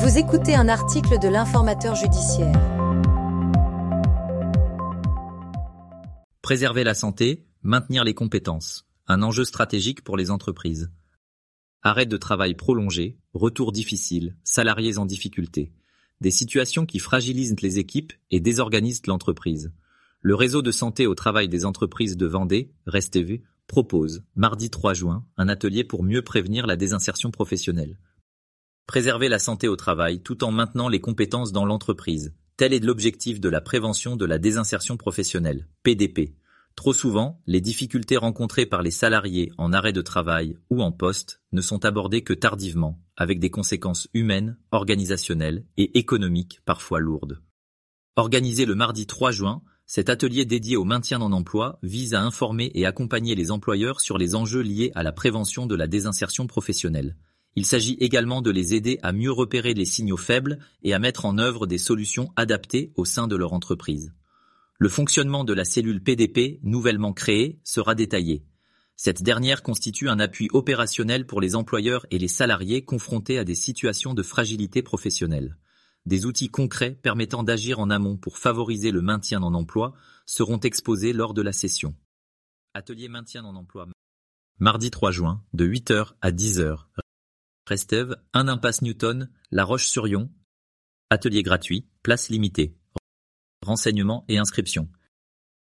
Vous écoutez un article de l'Informateur judiciaire. Préserver la santé, maintenir les compétences. Un enjeu stratégique pour les entreprises. Arrêt de travail prolongé, retour difficile, salariés en difficulté. Des situations qui fragilisent les équipes et désorganisent l'entreprise. Le réseau de santé au travail des entreprises de Vendée, ResTV, propose, mardi 3 juin, un atelier pour mieux prévenir la désinsertion professionnelle. Préserver la santé au travail tout en maintenant les compétences dans l'entreprise. Tel est l'objectif de la prévention de la désinsertion professionnelle, PDP. Trop souvent, les difficultés rencontrées par les salariés en arrêt de travail ou en poste ne sont abordées que tardivement, avec des conséquences humaines, organisationnelles et économiques parfois lourdes. Organisé le mardi 3 juin, cet atelier dédié au maintien en emploi vise à informer et accompagner les employeurs sur les enjeux liés à la prévention de la désinsertion professionnelle. Il s'agit également de les aider à mieux repérer les signaux faibles et à mettre en œuvre des solutions adaptées au sein de leur entreprise. Le fonctionnement de la cellule PDP, nouvellement créée, sera détaillé. Cette dernière constitue un appui opérationnel pour les employeurs et les salariés confrontés à des situations de fragilité professionnelle. Des outils concrets permettant d'agir en amont pour favoriser le maintien en emploi seront exposés lors de la session. Atelier maintien en emploi. Mardi 3 juin, de 8h à 10h. ResTV, 1 impasse Newton, La Roche-sur-Yon. Atelier gratuit, place limitée. Renseignements et inscriptions.